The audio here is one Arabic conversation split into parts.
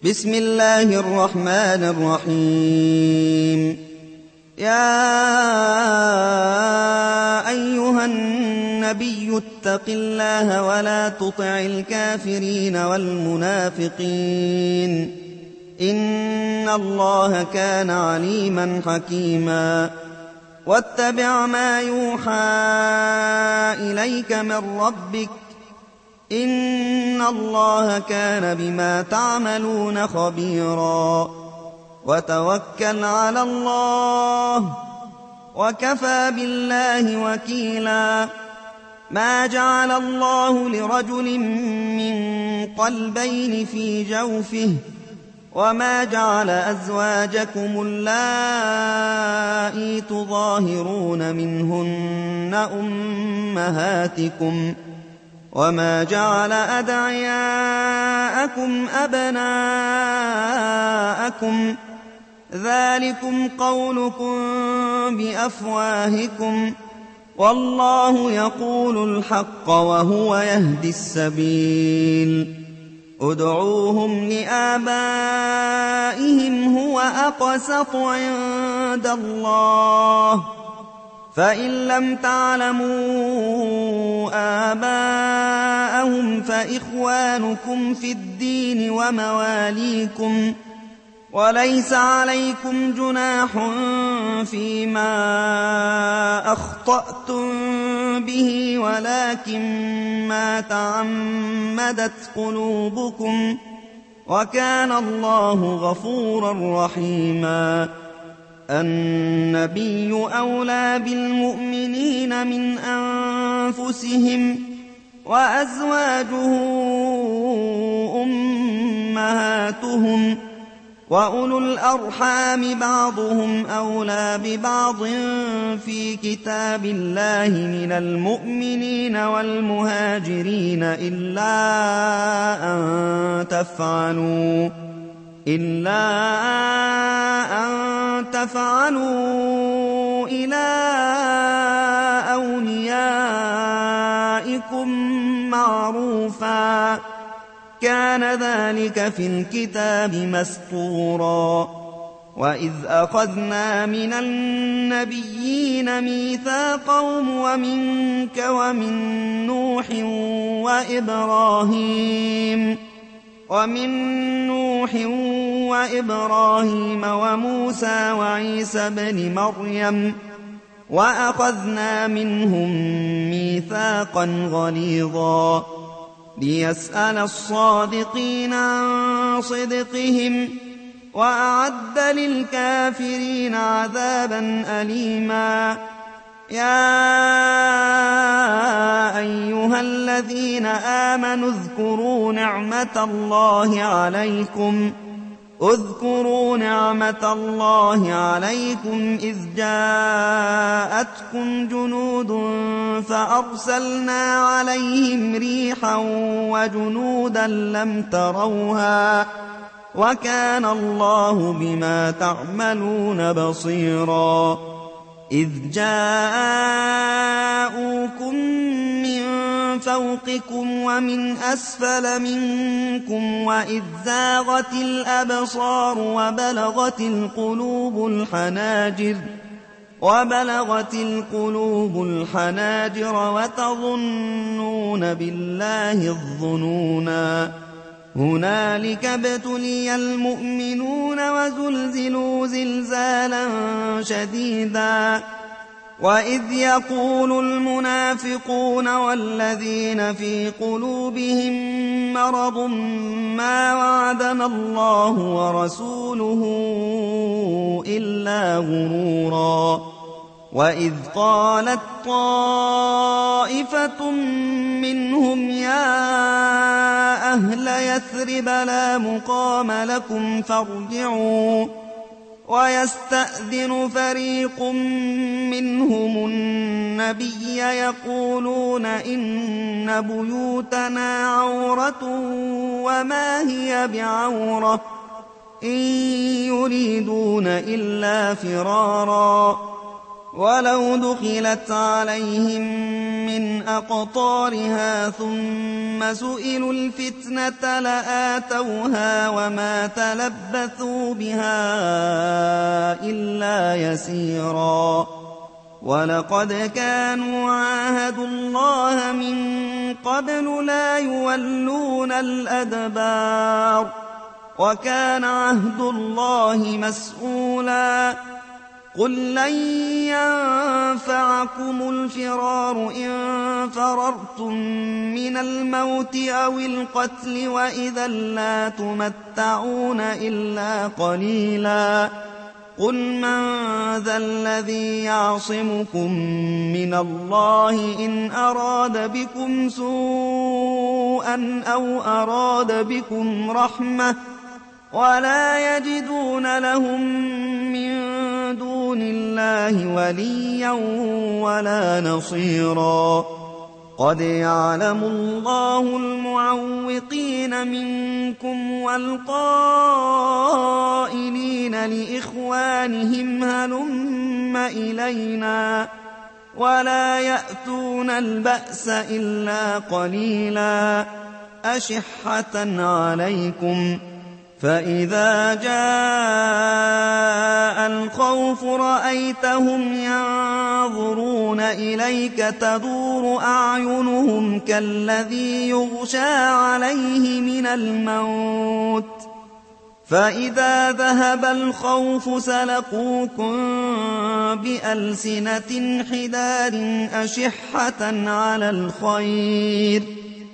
بسم الله الرحمن الرحيم. يا أيها النبي اتق الله ولا تطع الكافرين والمنافقين إن الله كان عليما حكيما. واتبع ما يوحى إليك من ربك إن الله كان بما تعملون خبيرا. وتوكل على الله وكفى بالله وكيلا. ما جعل الله لرجل من قلبين في جوفه وما جعل أزواجكم اللائي تظاهرون منهن أمهاتكم وما جعل أدعياءكم أبناءكم ذلكم قولكم بأفواهكم والله يقول الحق وهو يهدي السبيل. ادعوهم لآبائهم هو أقسط عند الله فإن لم تعلموا آباءهم فإخوانكم في الدين ومواليكم وليس عليكم جناح فيما أخطأتم به ولكن ما تعمدت قلوبكم وكان الله غفورا رحيما. النبي أولى بالمؤمنين من أنفسهم وأزواجه أمهاتهم وأولو الأرحام بعضهم أولى ببعض في كتاب الله من المؤمنين والمهاجرين إلا أن تفعلوا إلى أوليائكم معروفا كان ذلك في الكتاب مسطورا. وإذ أخذنا من النبيين ميثاقهم ومنك ومن نوح وإبراهيم وموسى وعيسى بن مريم وأخذنا منهم ميثاقا غليظا ليسأل الصادقين عن صدقهم وأعد للكافرين عذابا أليما. يا أيها الذين آمنوا اذكروا نعمة الله عليكم إذ جاءتكم جنود فأرسلنا عليهم ريحا وجنودا لم تروها وكان الله بما تعملون بصيرا. إذ جاءوكم من فوقكم ومن أسفل منكم وإذ زاغت الأبصار وبلغت القلوب الحناجر وتظنون بالله الظنونا. هنالك ابتلي المؤمنون وزلزلوا زلزالا شديدا. وإذ يقول المنافقون والذين في قلوبهم مرض ما وعدنا الله ورسوله إلا غرورا. وإذ قالت طائفة منهم يا أهل يثرب لا مقام لكم فارجعوا ويستأذن فريق منهم النبي يقولون إن بيوتنا عورة وما هي بعورة إن يريدون إلا فرارا ولو دخلت عليهم من أقطارها ثم سئلوا الفتنة لآتوها وما تلبثوا بها إلا يسيرا ولقد كانوا عاهدوا الله من قبل لا يولون الأدبار وكان عهد الله مسؤولا قل لن ينفعكم الفرار إن فررتم من الموت أو القتل وإذا لا تمتعون إلا قليلا قل من ذا الذي يعصمكم من الله إن أراد بكم سوءا أو أراد بكم رحمة ولا يجدون لهم من دون الله وليا ولا نصيرا قد يعلم الله المعوقين منكم والقائلين لإخوانهم هلم إلينا ولا يأتون البأس إلا قليلا أشحة عليكم فإذا جاء الخوف رأيتهم ينظرون إليك تدور أعينهم كالذي يغشى عليه من الموت فإذا ذهب الخوف سلقوكم بألسنة حداد أشحة على الخير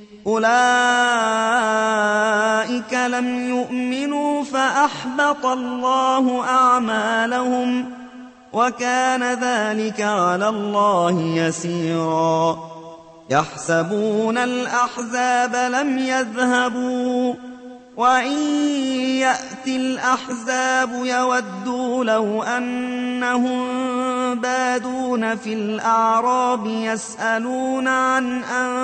أولئك لم يؤمنوا فأحبط الله أعمالهم وكان ذلك على الله يسيرا يحسبون الأحزاب لم يذهبوا وإن يأتي الأحزاب يودوا لو أنهم بادون في الأعراب يسألون عن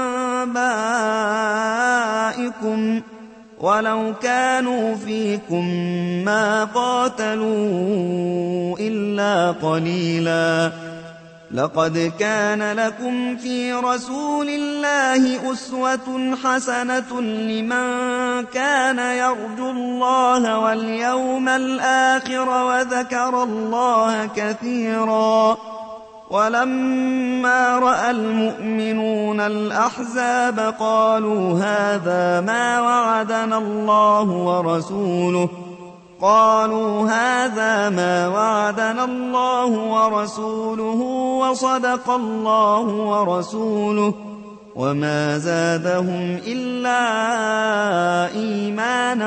أنبائكم ولو كانوا فيكم ما قاتلوا إلا قليلا لقد كان لكم في رسول الله أسوة حسنة لمن كان يرجو الله واليوم الآخر وذكر الله كثيرا ولما رأى المؤمنون الأحزاب قالوا هذا ما وعدنا الله ورسوله وصدق الله ورسوله وما زادهم إلا إيمانا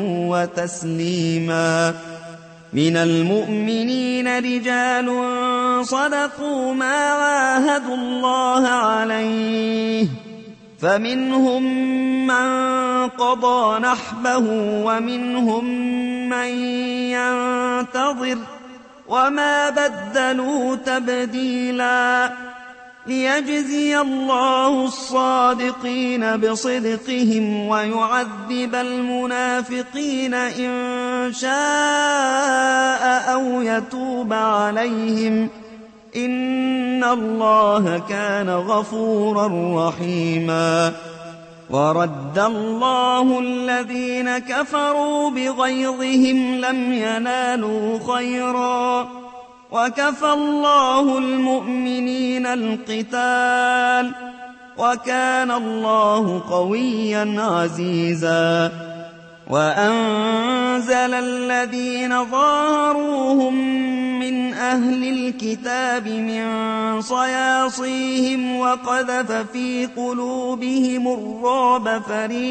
وتسليما من المؤمنين رجال صدقوا ما عاهدوا الله عليه فمنهم من قضى نحبه ومنهم من ينتظر وما بدلوا تبديلا ليجزي الله الصادقين بصدقهم ويعذب المنافقين إن شاء أو يتوب عليهم إن الله كان غفورا رحيما ورد الله الذين كفروا بغيظهم لم ينالوا خيرا وكفى الله المؤمنين القتال وكان الله قويا عزيزا وأنزل الذين ظاهروهم من أهل الكتاب من صياصيهم وقذف في قلوبهم الرعب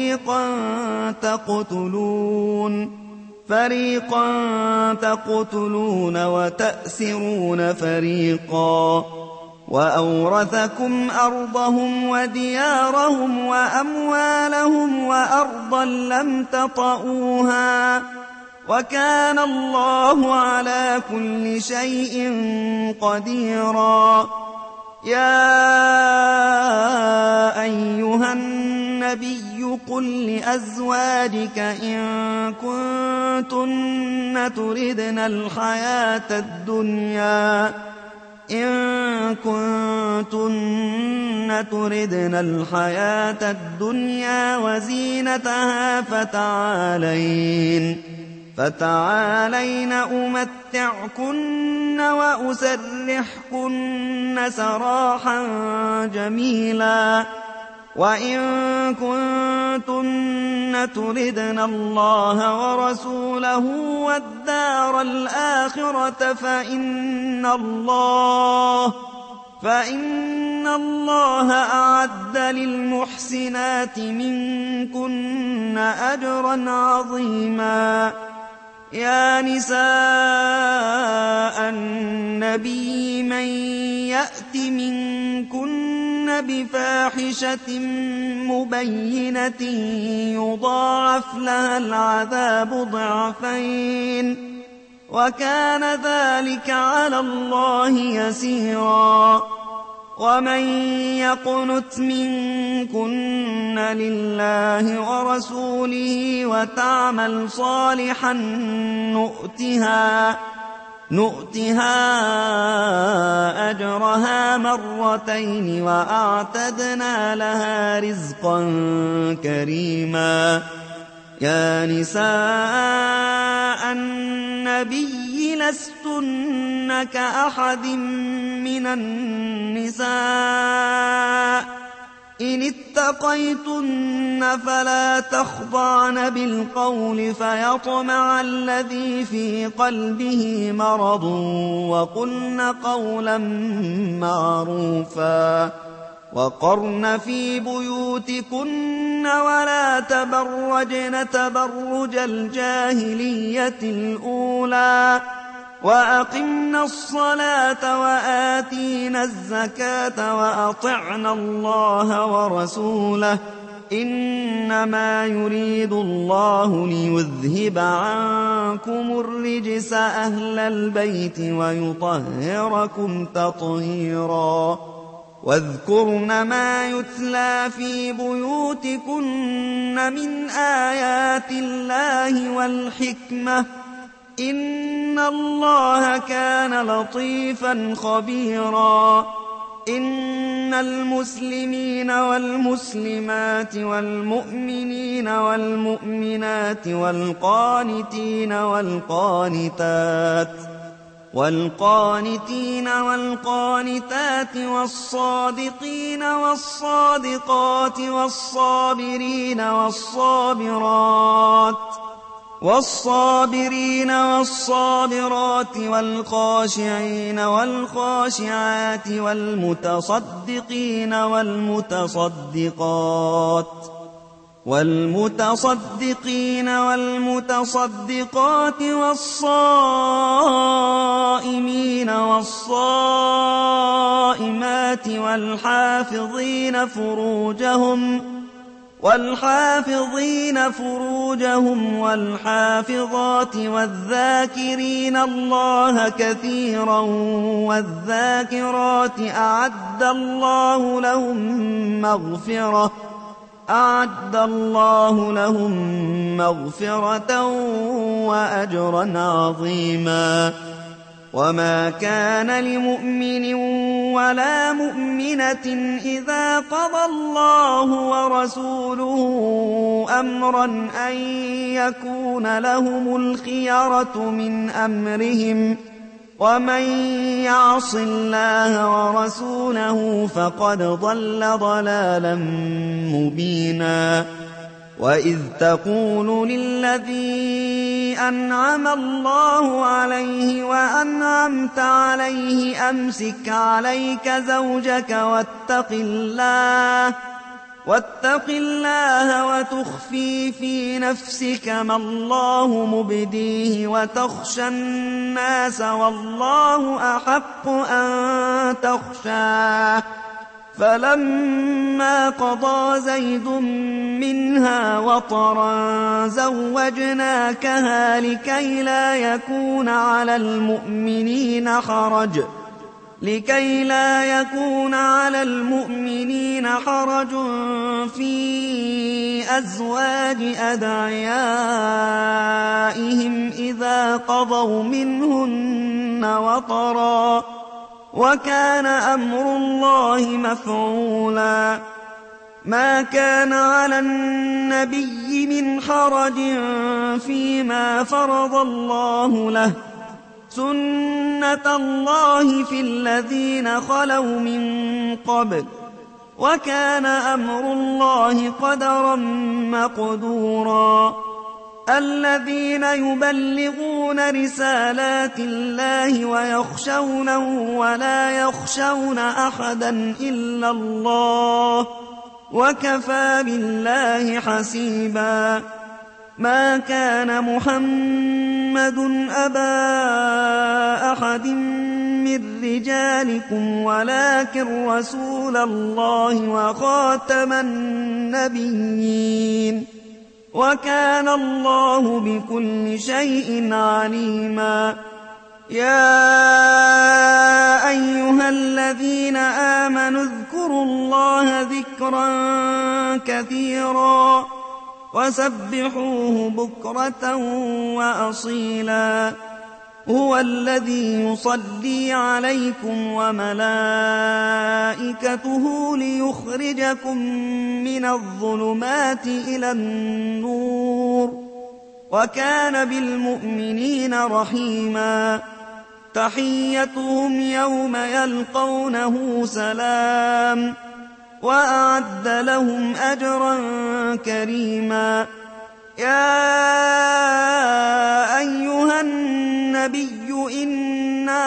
فريقا تقتلون وتأسرون فريقا وأورثكم أرضهم وديارهم وأموالهم وأرضا لم تطئوها وكان الله على كل شيء قديرا يا أيها النبي قل لأزواجك إن كنتن تردن الحياة الدنيا إن كنتن تردن الحياة الدنيا وزينتها فتعالين أمتعكن وأسرحكن سراحا جميلا وإن كنتن تردن الله ورسوله والدار الآخرة فإن الله أعد للمحسنات منكن أجرا عظيما. يا نساء النبي من يأت منكن بفاحشة مبينة يضاعف لها العذاب ضعفين وكان ذلك على الله يسيرا. ومن يقنت منكن لله ورسوله وتعمل صالحا نؤتها أجرها مرتين وأعتدنا لها رزقا كريما. يا نساء النبي لستن كأحد من النساء إن اتقيتن فلا تخضعن بالقول فيطمع الذي في قلبه مرض وقلن قولا معروفا. وقرن في بيوتكن ولا تبرجن تبرج الجاهلية الأولى وأقمنا الصلاة وآتينا الزكاة وأطعنا الله ورسوله إنما يريد الله ليذهب عنكم الرجس أهل البيت ويطهركم تطهيرا. واذكرن ما يتلى في بيوتكن من آيات الله والحكمة إن الله كان لطيفا خبيرا. إن المسلمين والمسلمات والمؤمنين والمؤمنات والقانتين والقانتات والصادقين والصادقات والصابرين والصابرات والخاشعين والخاشعات والمتصدقين والمتصدقات والصائمين والصائمات والحافظين فروجهم والحافظات والذاكرين الله كثيرا والذاكرات أعد الله لهم مغفرة وأجرا عظيما. وما كان لمؤمن ولا مؤمنة إذا قضى الله ورسوله أمرا أن يكون لهم الخيرة من أمرهم ومن يعص الله ورسوله فقد ضل ضلالا مبينا. وإذ تقول للذي أنعم الله عليه وأنعمت عليه أمسك عليك زوجك واتق الله وتخفي في نفسك ما الله مبديه وتخشى الناس والله أحق أن تخشاه. فلما قضى زيد منها وطرا زوجناكها لكي لا يكون على المؤمنين حرج في أزواج أدعيائهم إذا قضوا منهن وطرا وكان أمر الله مفعولا ما كان على النبي من حرج فيما فرض الله له سنة الله في الذين خلوا من قبل وكان أمر الله قدرا مقدورا الذين يبلغون رسالات الله ويخشونه ولا يخشون أحدا إلا الله وكفى بالله حسيبا ما كان محمد أبا أحد من رجالكم ولكن رسول الله وخاتم النبيين وكان الله بكل شيء عليما يا أيها الذين آمنوا اذكروا الله ذكرا كثيرا وسبحوه بكرة وأصيلا هو الذي يصلي عليكم وملائكته ليخرجكم من الظلمات إلى النور وكان بالمؤمنين رحيما تحيتهم يوم يلقونه سلام وأعد لهم أجرا كريما يا أيها النبي إنا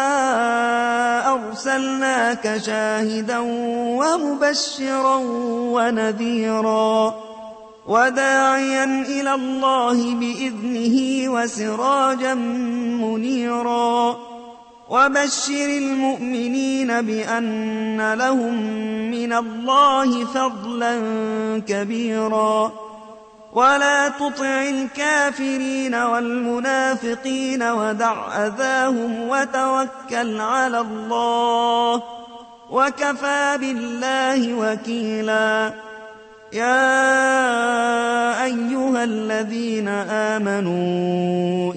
أرسلناك شاهدا ومبشرا ونذيرا وداعيا إلى الله بإذنه وسراجا منيرا وبشر المؤمنين بأن لهم من الله فضلا كبيرا ولا تطع الكافرين والمنافقين ودع أذاهم وتوكل على الله وكفى بالله وكيلا يا أيها الذين آمنوا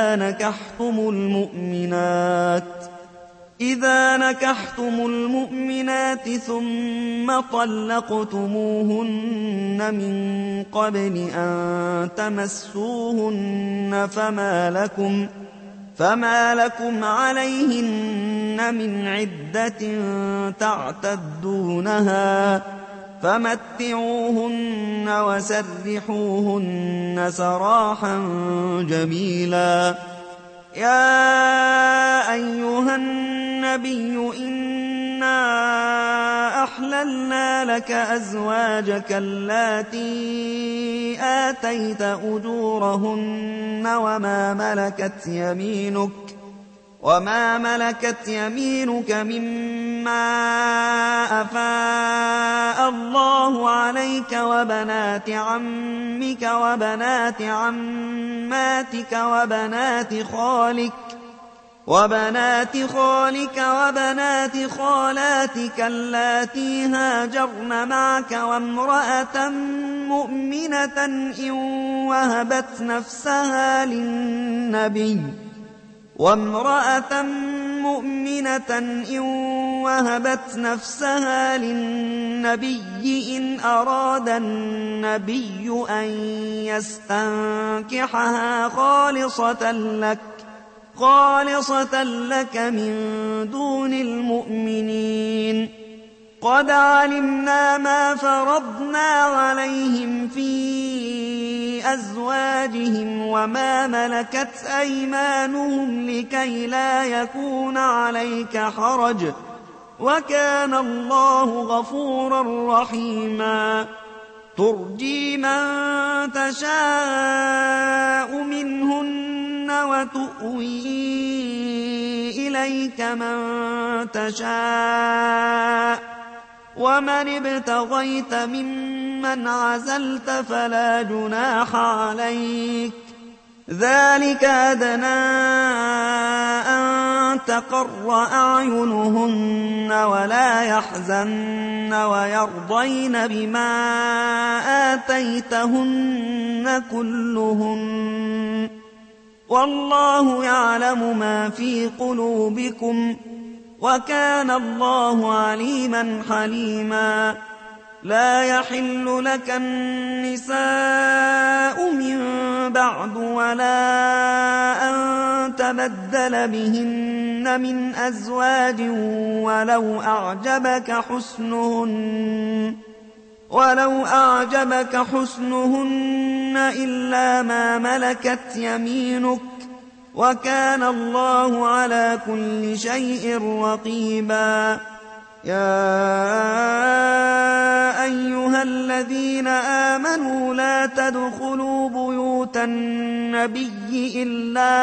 إذا نكحتم المؤمنات ثم طلقتموهن من قبل أن تمسوهن فما لكم عليهن من عدة تعتدونها فمتعوهن وسرحوهن سراحا جميلا يا أيها النبي إنا أحللنا لك أزواجك اللاتي آتيت أجورهن وما ملكت يمينك مما أفاء الله عليك وبنات عمك وبنات عماتك وبنات خالك وبنات خالاتك اللاتي هاجرن معك وامرأة مؤمنة إن وهبت نفسها للنبي إن أراد النبي أن يستنكحها خالصة لك من دون المؤمنين قد علمنا ما فرضنا عليهم في أزواجهم وما ملكت أيمانهم لكي لا يكون عليك حرج وكان الله غفورا رحيما ترجي من تشاء منهن وتؤوي إليك من تشاء ومن ابتغيت ممن عزلت فلا جناح عليك ذلك أدنى أن تقر أعينهن ولا يحزن ويرضين بما آتيتهن كلهن والله يعلم ما في قلوبكم وكان الله عليما حليما. لا يحل لك النساء من بعد ولا أن تبدل بهن من أزواج ولو أعجبك حسنهن إلا ما ملكت يمينك وكان الله على كل شيء رقيبا. يا أيها الذين آمنوا لا تدخلوا بيوت النبي إلا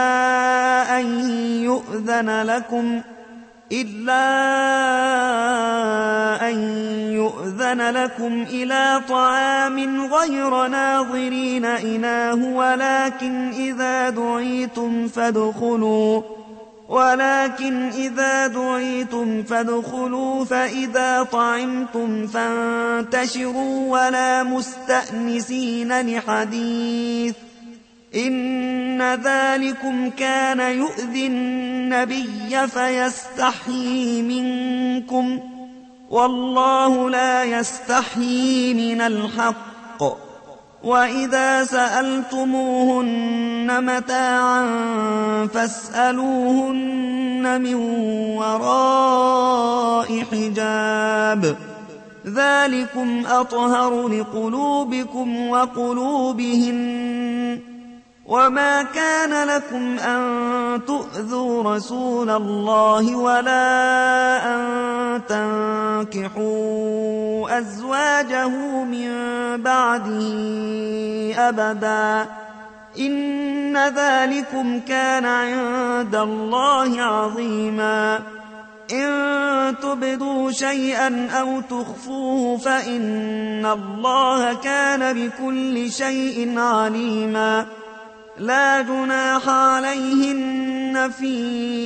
أن يؤذن لكم إلى طعام غير ناظرين إناه ولكن إذا دعيتم فادخلوا فإذا طعمتم فانتشروا ولا مستأنسين لحديث إن ذلكم كان يؤذي النبي فيستحيي منكم والله لا يستحيي من الحق. وإذا سألتموهن متاعا فاسألوهن من وراء حجاب ذلكم أطهر لقلوبكم وقلوبهن. وما كان لكم أن تؤذوا رسول الله ولا أن تنكحوا أزواجه من بعده أبدا إن ذلكم كان عند الله عظيما. إن تبدوا شيئا أو تخفوه فإن الله كان بكل شيء عليما. لا جناح عليهن في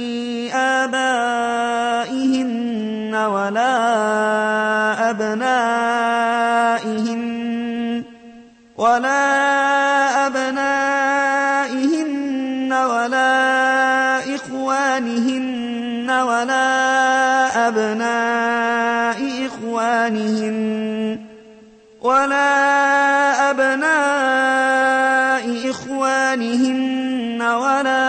آبائهن ولا أبنائهن ولا إخوانهن ولا أبناء إخوانهن ولا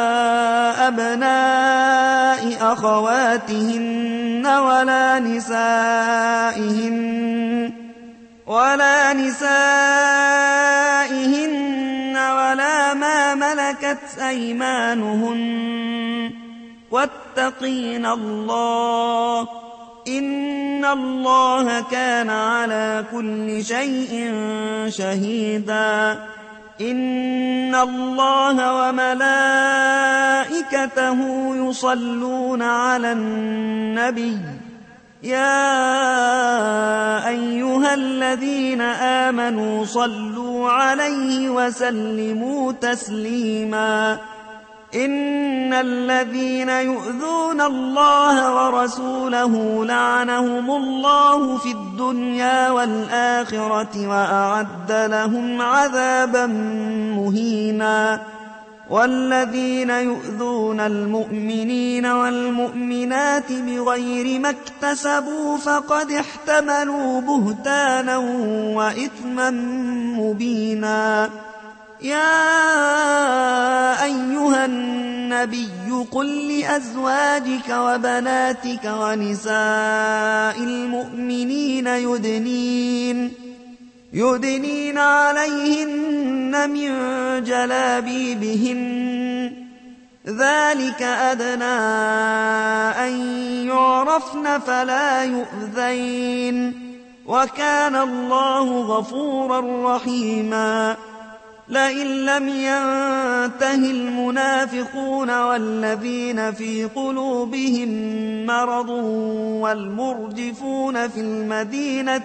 أبناء أخواتهن ولا نسائهن ولا ما ملكت أيمانهن واتقين الله إن الله كان على كل شيء شهيدا. إن الله وملائكته يصلون على النبي يا أيها الذين آمنوا صلوا عليه وسلموا تسليما. إن الذين يؤذون الله ورسوله لعنهم الله في الدنيا والآخرة وأعد لهم عذابا مهينا. والذين يؤذون المؤمنين والمؤمنات بغير ما اكتسبوا فقد احتملوا بهتانا وإثما مبينا. يا أيها النبي قل لأزواجك وبناتك ونساء المؤمنين يدنين عليهن من جلابيبهن ذلك أدنى أن يعرفن فلا يؤذين وكان الله غفورا رحيما. لئن لم ينته المنافقون والذين في قلوبهم مرض والمرجفون في المدينة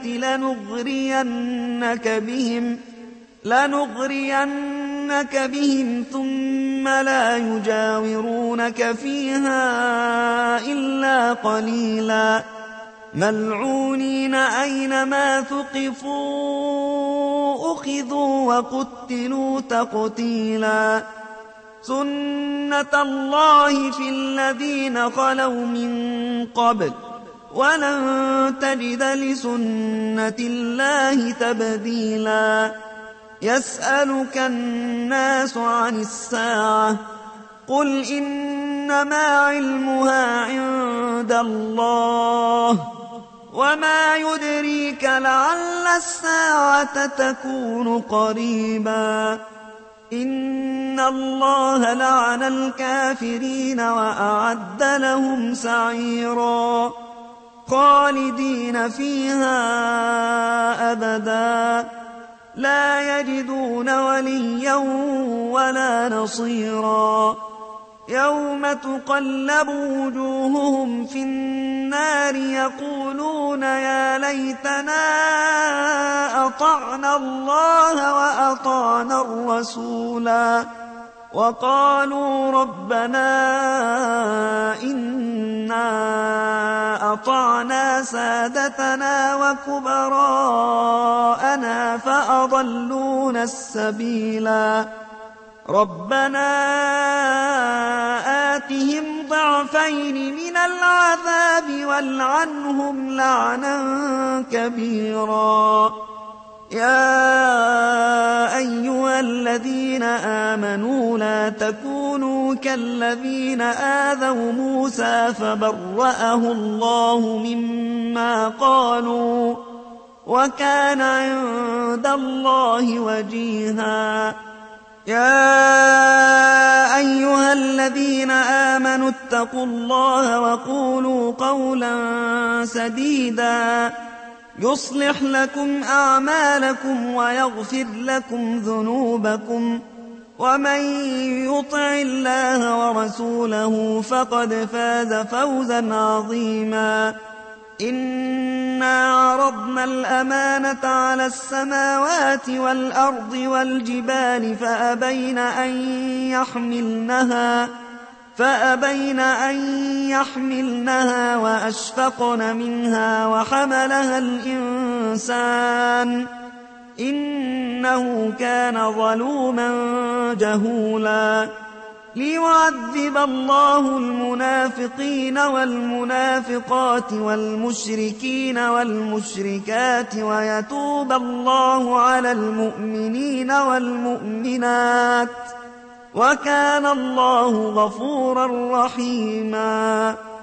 لنغرينك بهم ثم لا يجاورونك فيها إلا قليلا ملعونين أينما ثقفوا أخذوا وقتلوا تقتيلا. سنة الله في الذين خلوا من قبل ولن تجد لسنة الله تبديلا يسألك الناس عن الساعة قل إنما علمها عند الله وما يدريك لعل الساعة تكون قريبا إن الله لعن الكافرين وأعد لهم سعيرا خالدين فيها أبدا لا يجدون وليا ولا نصيرا يوم تقلب وجوههم في النار يقولون يا ليتنا أطعنا الله وأطعنا الرسولا وقالوا ربنا إنا أطعنا سادتنا وكبراءنا فأضلونا السبيلا ربنا آتهم ضعفين من العذاب والعنهم لعنا كبيرا يا أيها الذين آمنوا لا تكونوا كالذين آذوا موسى فبرأه الله مما قالوا وكان عند الله وجيها يا أيها الذين آمنوا اتقوا الله وقولوا قولا سديدا يصلح لكم أعمالكم ويغفر لكم ذنوبكم ومن يطع الله ورسوله فقد فاز فوزا عظيما إنا عرضنا الأمانة على السماوات والأرض والجبال فأبين أن يحملنها وأشفقن منها وحملها الإنسان إنه كان ظلوما جهولا ليعذب الله المنافقين والمنافقات والمشركين والمشركات ويتوب الله على المؤمنين والمؤمنات وكان الله غفورا رحيما